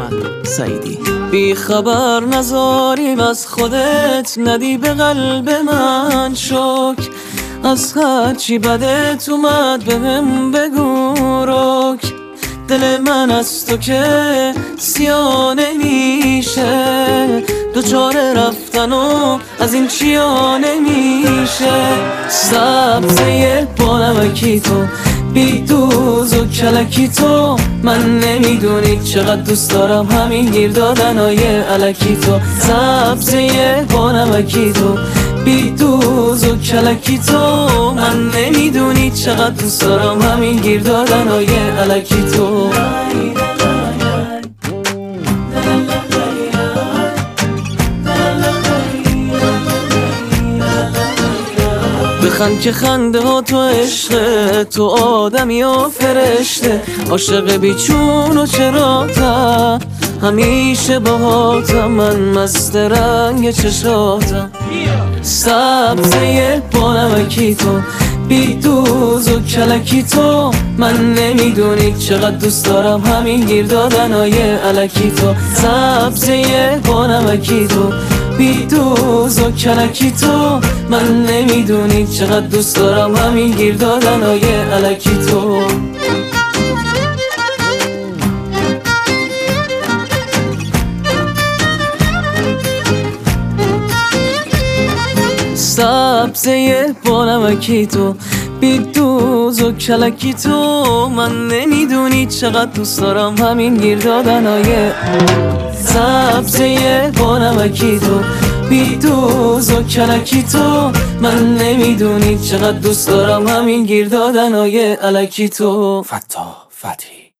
من سعیدی. بی خبر نذاریم از خودت، ندی به قلب من شک، از هرچی بدت اومد بهم بگو رک. دل من از تو که سیاه نمیشه، دوچار رفتن و از این چیا نمیشه. سبزه با نمکی تو، بی دوز و کلکی تو، من نمیدونی چقدر دوست دارم همین گیر دادنای الکی تو. سبزه با نمکی تو، بی دوز و کلکی تو، من نمیدونی چقدر دوست دارم همین گیر دادنای الکی تو. بخند که خنده ها تو عشقه، تو آدمی و فرشته، عاشق بیچون و چراتم، همیشه باهاتم، من مست رنگ چشاتم. سبزه با نمکی تو، بی دوز و کلکی تو، من نمیدونی چقدر دوست دارم همین گیر دادنای الکی تو. سبزه با نمکی تو، بی دوز و کلکی تو، من نمیدونی چقدر دوست دارم همین گیر دادنای الکی تو. سبزه با نمکی تو، بی دوز و کلکی تو، من نمیدونی چقدر دوست دارم همین گیر دادنای. سبزه با نمکی تو، بی دوز و کلکی تو، من نمیدونی چقدر دوست دارم همین گیر دادنای الکی تو. فتاح فتحی.